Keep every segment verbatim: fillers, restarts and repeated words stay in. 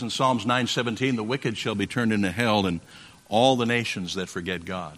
In Psalms nine seventeen, the wicked shall be turned into hell, and all the nations that forget God.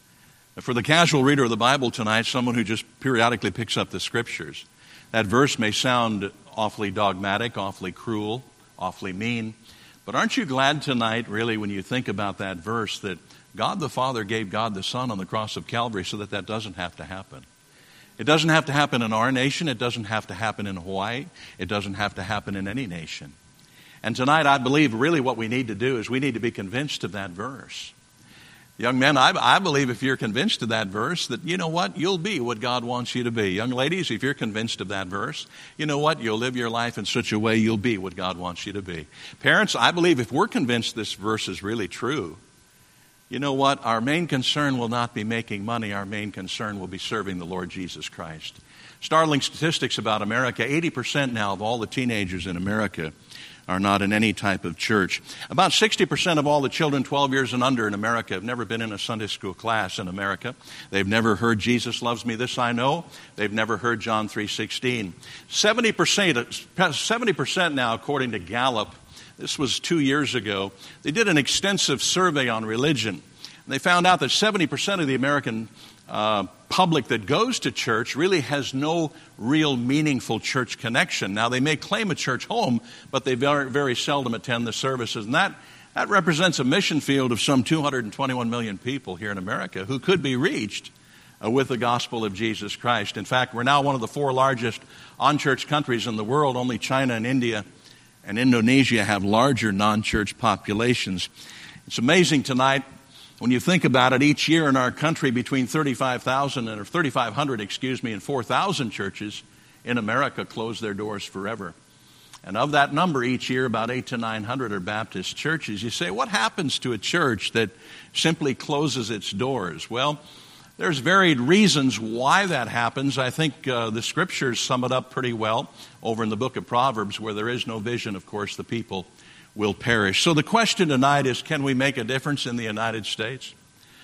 For the casual reader of the Bible tonight, someone who just periodically picks up the Scriptures, that verse may sound awfully dogmatic, awfully cruel, awfully mean. But aren't you glad tonight, really, when you think about that verse, that God the Father gave God the Son on the cross of Calvary so that that doesn't have to happen? It doesn't have to happen in our nation. It doesn't have to happen in Hawaii. It doesn't have to happen in any nation. And tonight, I believe really what we need to do is we need to be convinced of that verse. Young men, I, I believe if you're convinced of that verse, that you know what? You'll be what God wants you to be. Young ladies, if you're convinced of that verse, you know what? You'll live your life in such a way you'll be what God wants you to be. Parents, I believe if we're convinced this verse is really true, you know what? Our main concern will not be making money. Our main concern will be serving the Lord Jesus Christ. Startling statistics about America, eighty percent now of all the teenagers in America are not in any type of church. About sixty percent of all the children twelve years and under in America have never been in a Sunday school class in America. They've never heard Jesus loves me, this I know. They've never heard John three sixteen. seventy percent, seventy percent now, according to Gallup, this was two years ago, they did an extensive survey on religion. And they found out that seventy percent of the American uh, public that goes to church really has no real meaningful church connection. Now, they may claim a church home, but they very, very seldom attend the services. And that, that represents a mission field of some two hundred twenty-one million people here in America who could be reached uh, with the gospel of Jesus Christ. In fact, we're now one of the four largest on-church countries in the world. Only China and India and Indonesia have larger non-church populations. It's amazing tonight. When you think about it, each year in our country, between thirty-five thousand or thirty-five hundred, excuse me, and four thousand churches in America close their doors forever. And of that number, each year, about eight to nine hundred are Baptist churches. You say, what happens to a church that simply closes its doors? Well, there's varied reasons why that happens. I think uh, the Scriptures sum it up pretty well over in the book of Proverbs, where there is no vision, of course, the people will perish. So the question tonight is, can we make a difference in the United States?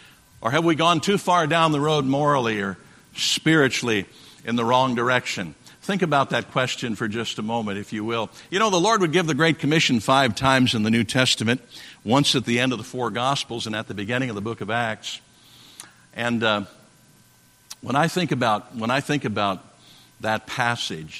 Or have we gone too far down the road morally or spiritually in the wrong direction? Think about that question for just a moment, if you will. You know, the Lord would give the Great Commission five times in the New Testament, once at the end of the four Gospels and at the beginning of the book of Acts. And uh, when I think about when I think about that passage,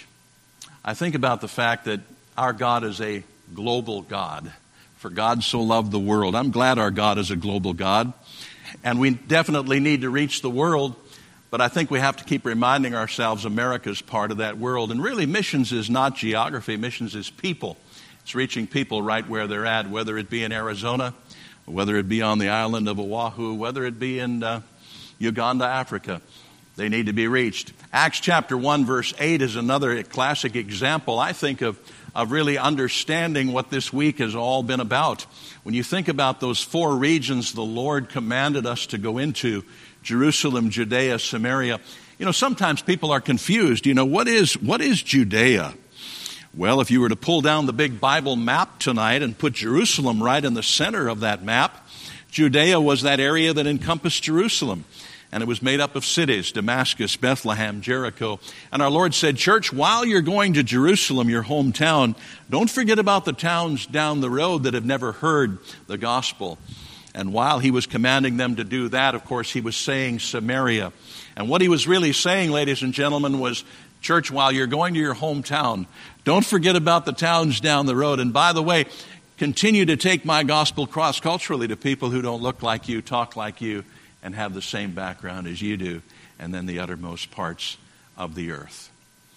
I think about the fact that our God is a global God. For God so loved the world. I'm glad our God is a global God. And we definitely need to reach the world, but I think we have to keep reminding ourselves America's part of that world. And really, missions is not geography. Missions is people. It's reaching people right where they're at, whether it be in Arizona, whether it be on the island of Oahu, whether it be in uh, Uganda, Africa. They need to be reached. Acts chapter one, verse eight is another classic example, I think, of of really understanding what this week has all been about. When you think about those four regions the Lord commanded us to go into, Jerusalem, Judea, Samaria, you know, sometimes people are confused. You know, what is what is Judea? Well, if you were to pull down the big Bible map tonight and put Jerusalem right in the center of that map, Judea was that area that encompassed Jerusalem. And it was made up of cities, Damascus, Bethlehem, Jericho. And our Lord said, church, while you're going to Jerusalem, your hometown, don't forget about the towns down the road that have never heard the gospel. And while he was commanding them to do that, of course, he was saying Samaria. And what he was really saying, ladies and gentlemen, was, church, while you're going to your hometown, don't forget about the towns down the road. And by the way, continue to take my gospel cross-culturally to people who don't look like you, talk like you, and have the same background as you do, and then the uttermost parts of the earth.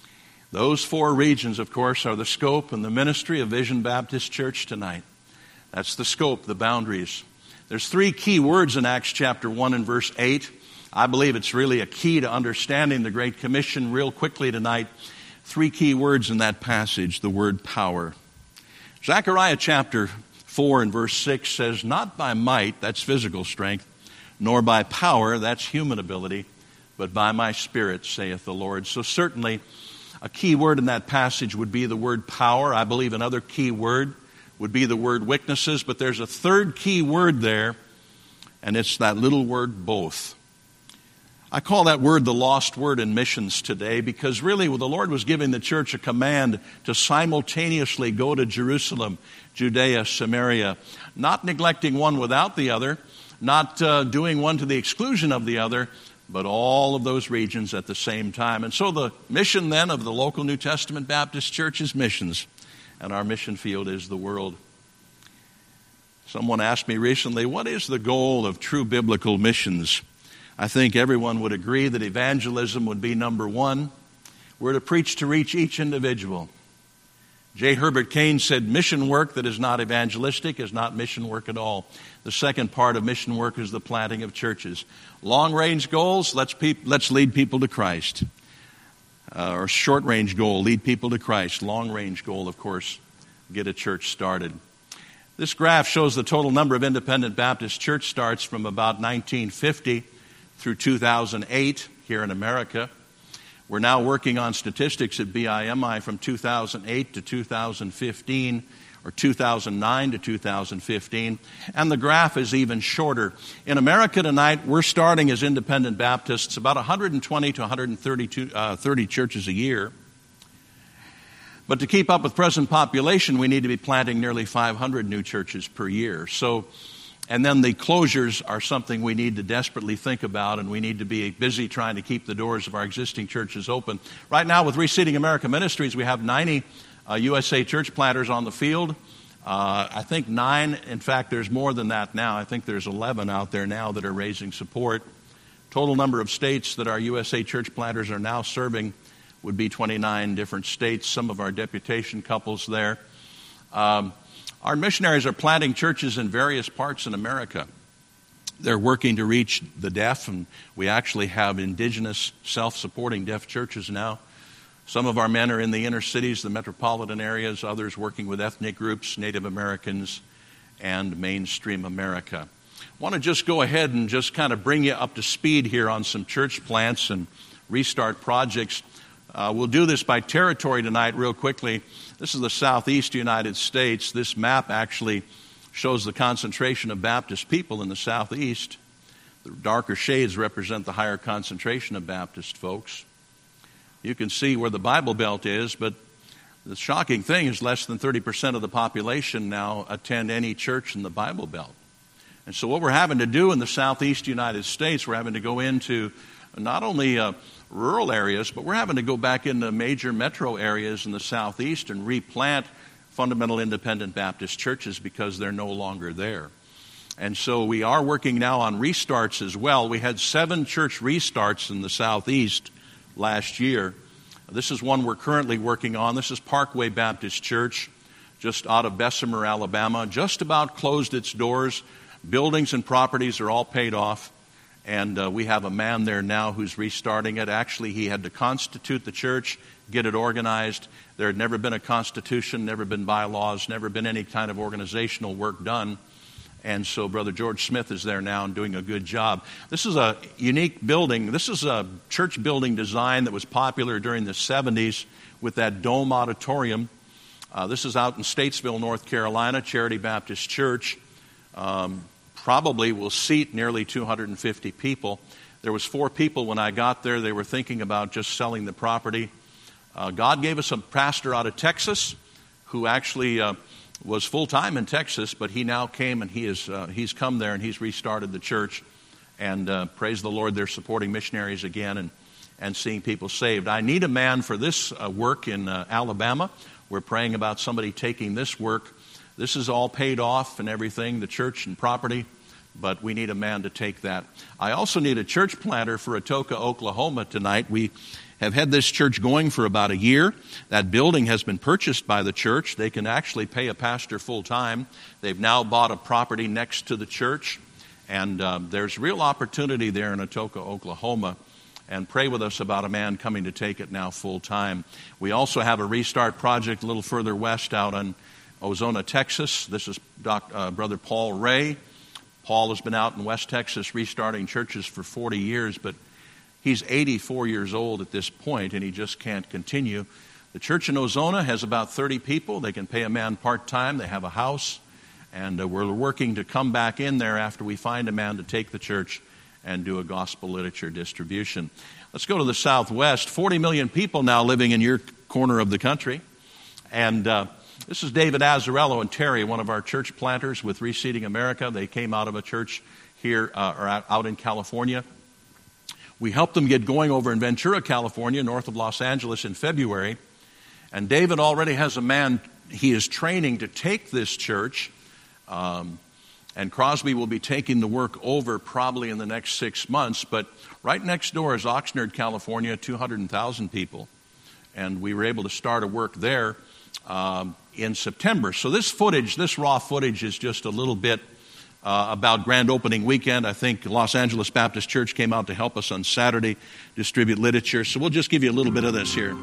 Those four regions, of course, are the scope and the ministry of Vision Baptist Church tonight. That's the scope, the boundaries. There's three key words in Acts chapter one and verse eight. I believe it's really a key to understanding the Great Commission real quickly tonight. Three key words in that passage, the word power. Zechariah chapter four and verse six says, not by might, that's physical strength, nor by power, that's human ability, but by my Spirit, saith the Lord. So certainly a key word in that passage would be the word power. I believe another key word would be the word witnesses, but there's a third key word there, and it's that little word both. I call that word the lost word in missions today, because really the Lord was giving the church a command to simultaneously go to Jerusalem, Judea, Samaria, not neglecting one without the other, not uh, doing one to the exclusion of the other, but all of those regions at the same time. And so the mission then of the local New Testament Baptist Church is missions, and our mission field is the world. Someone asked me recently, what is the goal of true biblical missions? I think everyone would agree that evangelism would be number one. We're to preach to reach each individual. J. Herbert Kane said, mission work that is not evangelistic is not mission work at all. The second part of mission work is the planting of churches. Long-range goals, let's, pe- let's lead people to Christ. Uh, or short-range goal, lead people to Christ. Long-range goal, of course, get a church started. This graph shows the total number of independent Baptist church starts from about nineteen fifty through two thousand eight here in America. We're now working on statistics at B I M I from two thousand eight to two thousand fifteen, or two thousand nine to two thousand fifteen, and the graph is even shorter. In America tonight, we're starting as independent Baptists about one hundred twenty to one hundred thirty, uh, thirty churches a year. But to keep up with present population, we need to be planting nearly five hundred new churches per year. So, and then the closures are something we need to desperately think about, and we need to be busy trying to keep the doors of our existing churches open. Right now, with Reseeding America Ministries, we have ninety uh, U S A church planters on the field. Uh, I think nine, in fact, there's more than that now. I think there's eleven out there now that are raising support. Total number of states that our U S A church planters are now serving would be twenty-nine different states, some of our deputation couples there. Um, Our missionaries are planting churches in various parts in America. They're working to reach the deaf, and we actually have indigenous self-supporting deaf churches now. Some of our men are in the inner cities, the metropolitan areas, others working with ethnic groups, Native Americans, and mainstream America. I want to just go ahead and just kind of bring you up to speed here on some church plants and restart projects. Uh, we'll do this by territory tonight real quickly. This is the southeast United States. This map actually shows the concentration of Baptist people in the southeast. The darker shades represent the higher concentration of Baptist folks. You can see where the Bible Belt is, but the shocking thing is less than thirty percent of the population now attend any church in the Bible Belt. And so what we're having to do in the southeast United States, we're having to go into not only uh, rural areas, but we're having to go back into major metro areas in the southeast and replant fundamental independent Baptist churches because they're no longer there. And so we are working now on restarts as well. We had seven church restarts in the southeast last year. This is one we're currently working on. This is Parkway Baptist Church, just out of Bessemer, Alabama. Just about closed its doors. Buildings and properties are all paid off. And uh, we have a man there now who's restarting it. Actually, he had to constitute the church, get it organized. There had never been a constitution, never been bylaws, never been any kind of organizational work done. And so Brother George Smith is there now and doing a good job. This is a unique building. This is a church building design that was popular during the seventies with that dome auditorium. Uh, this is out in Statesville, North Carolina, Charity Baptist Church. Um, probably will seat nearly two hundred fifty people. There was four people when I got there. They were thinking about just selling the property. Uh, God gave us a pastor out of Texas who actually uh, was full-time in Texas, but he now came and he is uh, he's come there and he's restarted the church. And uh, praise the Lord, they're supporting missionaries again and, and seeing people saved. I need a man for this uh, work in uh, Alabama. We're praying about somebody taking this work. This is all paid off and everything, the church and property, but we need a man to take that. I also need a church planter for Atoka, Oklahoma tonight. We have had this church going for about a year. That building has been purchased by the church. They can actually pay a pastor full time. They've now bought a property next to the church, and uh, there's real opportunity there in Atoka, Oklahoma. And pray with us about a man coming to take it now full time. We also have a restart project a little further west out on Ozona, Texas. This is Doc, uh, Brother Paul Ray. Paul has been out in West Texas restarting churches for forty years, but he's eighty-four years old at this point, and he just can't continue. The church in Ozona has about thirty people. They can pay a man part-time. They have a house, and uh, we're working to come back in there after we find a man to take the church and do a gospel literature distribution. Let's go to the Southwest. forty million people now living in your corner of the country. And uh, this is David Azzarello and Terry, one of our church planters with Reseeding America. They came out of a church here, uh, or out in California. We helped them get going over in Ventura, California, north of Los Angeles in February. And David already has a man he is training to take this church. Um, and Crosby will be taking the work over probably in the next six months. But right next door is Oxnard, California, two hundred thousand people. And we were able to start a work there um, in September. So this footage, this raw footage is just a little bit uh, about grand opening weekend. I think Los Angeles Baptist Church came out to help us on Saturday, distribute literature. So we'll just give you a little bit of this here.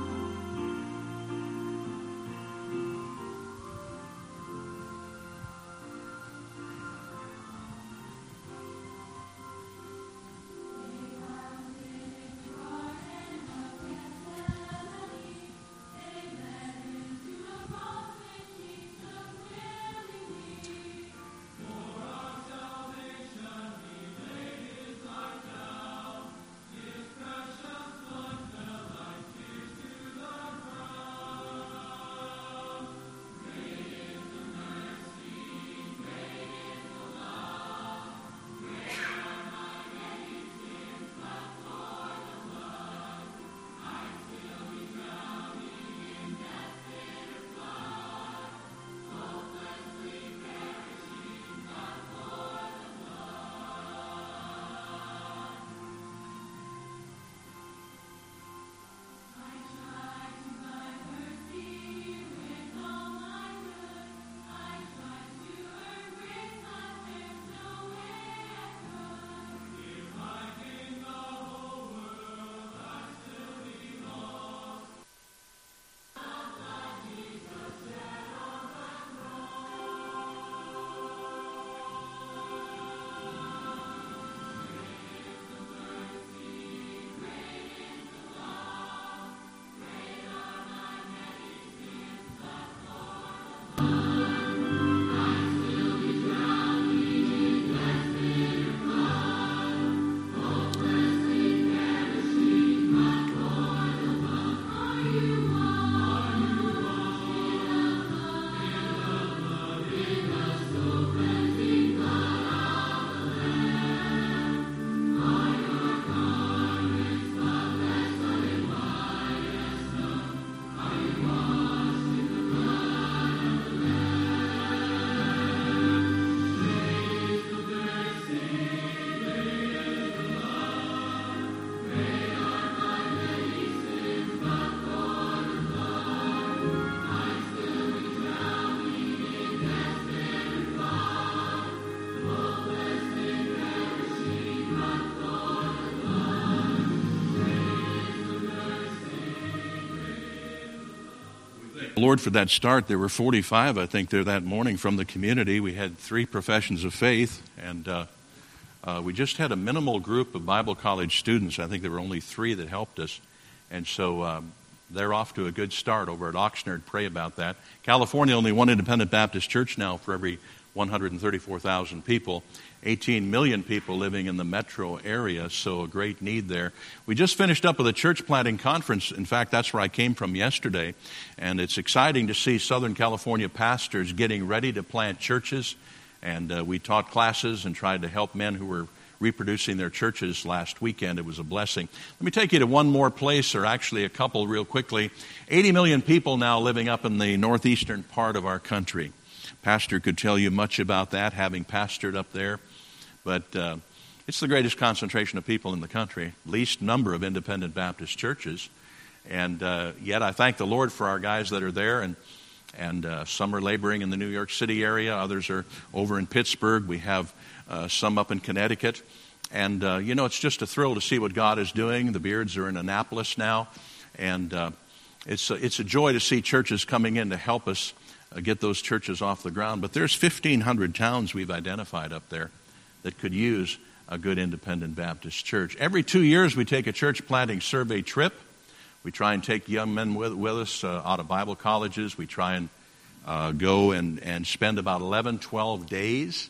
Lord, for that start. There were forty-five, I think, there that morning from the community. We had three professions of faith, and uh, uh, we just had a minimal group of Bible college students. I think there were only three that helped us, and so um, they're off to a good start over at Oxnard. Pray about that. California, only one independent Baptist church now for every one hundred thirty-four thousand people. eighteen million people living in the metro area, so a great need there. We just finished up with a church planting conference. In fact, that's where I came from yesterday, and it's exciting to see Southern California pastors getting ready to plant churches, and uh, we taught classes and tried to help men who were reproducing their churches last weekend. It was a blessing. Let me take you to one more place, or actually a couple real quickly. eighty million people now living up in the northeastern part of our country. Pastor could tell you much about that, having pastored up there. But uh, it's the greatest concentration of people in the country, least number of independent Baptist churches. And uh, yet I thank the Lord for our guys that are there. And, and uh, some are laboring in the New York City area. Others are over in Pittsburgh. We have uh, some up in Connecticut. And, uh, you know, it's just a thrill to see what God is doing. The Beards are in Annapolis now. And uh, it's, a, it's a joy to see churches coming in to help us uh, get those churches off the ground. But there's fifteen hundred towns we've identified up there that could use a good independent Baptist church. Every two years we take a church planting survey trip. We try and take young men with, with us uh, out of Bible colleges. We try and uh, go and, and spend about eleven, twelve days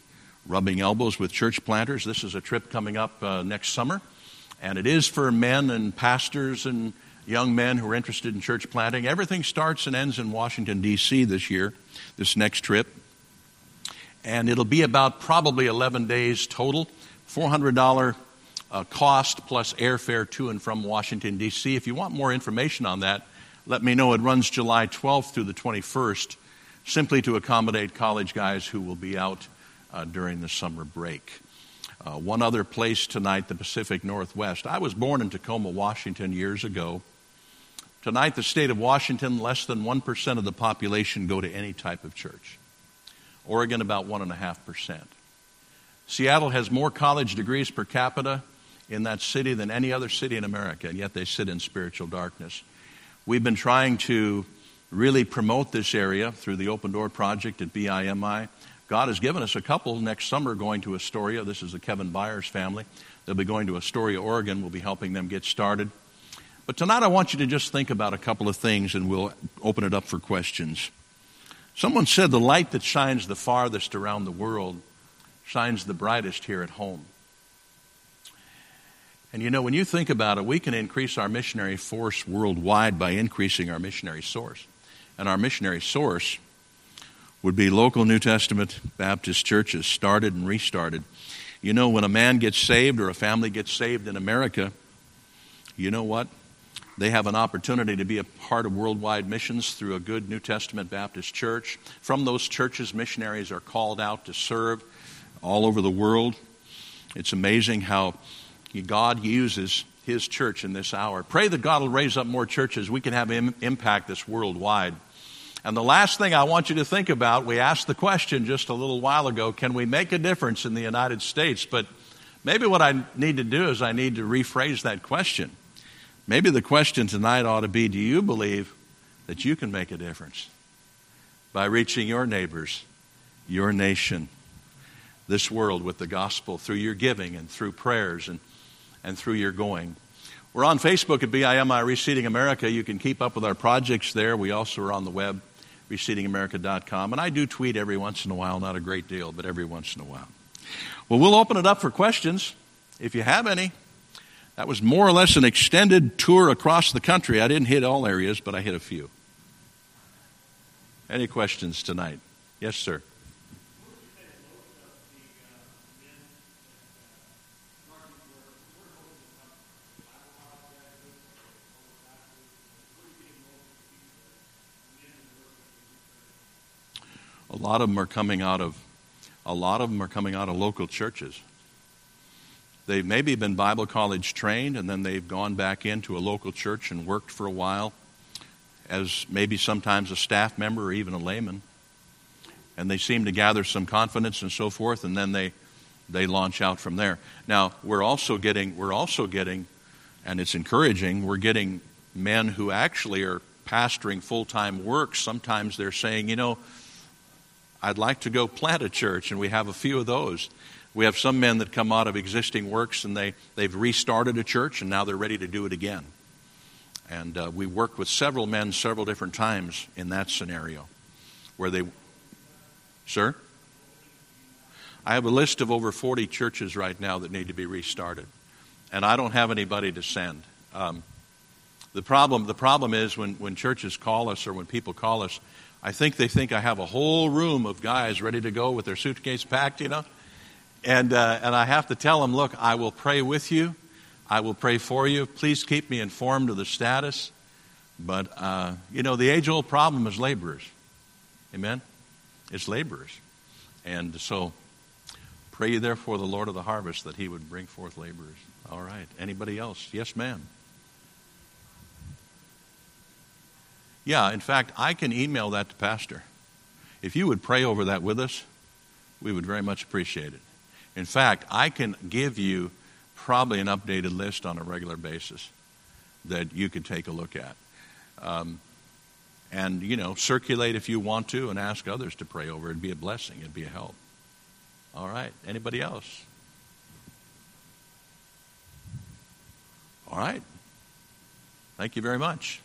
Rubbing Elbows with Church Planters. This is a trip coming up uh, next summer, and it is for men and pastors and young men who are interested in church planting. Everything starts and ends in Washington, D C this year, this next trip. And it'll be about probably eleven days total, four hundred dollars uh, cost plus airfare to and from Washington, D C. If you want more information on that, let me know. It runs July twelfth through the twenty-first, simply to accommodate college guys who will be out uh, during the summer break. Uh, one other place tonight, the Pacific Northwest. I was born in Tacoma, Washington years ago. Tonight, the state of Washington, less than one percent of the population go to any type of church. Oregon, about one point five percent. Seattle has more college degrees per capita in that city than any other city in America, and yet they sit in spiritual darkness. We've been trying to really promote this area through the Open Door Project at B I M I. God has given us a couple next summer going to Astoria. This is the Kevin Byers family. They'll be going to Astoria, Oregon. We'll be helping them get started. But tonight I want you to just think about a couple of things, and we'll open it up for questions. Someone said the light that shines the farthest around the world shines the brightest here at home. And you know, when you think about it, we can increase our missionary force worldwide by increasing our missionary source. And our missionary source would be local New Testament Baptist churches, started and restarted. You know, when a man gets saved or a family gets saved in America, you know what? They have an opportunity to be a part of worldwide missions through a good New Testament Baptist church. From those churches, missionaries are called out to serve all over the world. It's amazing how God uses His church in this hour. Pray that God will raise up more churches. We can have Him impact this worldwide. And the last thing I want you to think about, we asked the question just a little while ago, can we make a difference in the United States? But maybe what I need to do is I need to rephrase that question. Maybe the question tonight ought to be, do you believe that you can make a difference by reaching your neighbors, your nation, this world with the gospel through your giving and through prayers and, and through your going? We're on Facebook at B I M I Reseeding America. You can keep up with our projects there. We also are on the web, reseeding america dot com. And I do tweet every once in a while, not a great deal, but every once in a while. Well, we'll open it up for questions if you have any. That was more or less an extended tour across the country. I didn't hit all areas, but I hit a few. Any questions tonight? Yes, sir. A lot of them are coming out of a lot of them are coming out of local churches. They've maybe been Bible college trained, and then they've gone back into a local church and worked for a while as maybe sometimes a staff member or even a layman. And they seem to gather some confidence and so forth, and then they they launch out from there. Now, we're also getting we're also getting, and it's encouraging, we're getting men who actually are pastoring full-time work. Sometimes they're saying, you know, I'd like to go plant a church, and we have a few of those. We have some men that come out of existing works, and they, they've restarted a church, and now they're ready to do it again. And uh, we worked with several men several different times in that scenario where they... Sir? I have a list of over forty churches right now that need to be restarted, and I don't have anybody to send. Um, the problem the problem is when, when churches call us or when people call us, I think they think I have a whole room of guys ready to go with their suitcase packed, you know. And uh, and I have to tell them, look, I will pray with you. I will pray for you. Please keep me informed of the status. But, uh, you know, the age-old problem is laborers. Amen? It's laborers. And so pray you therefore the Lord of the harvest that He would bring forth laborers. All right. Anybody else? Yes, ma'am. Yeah, in fact, I can email that to Pastor. If you would pray over that with us, we would very much appreciate it. In fact, I can give you probably an updated list on a regular basis that you could take a look at. Um, and, you know, circulate if you want to and ask others to pray over. It'd be a blessing. It'd be a help. All right. Anybody else? All right. Thank you very much.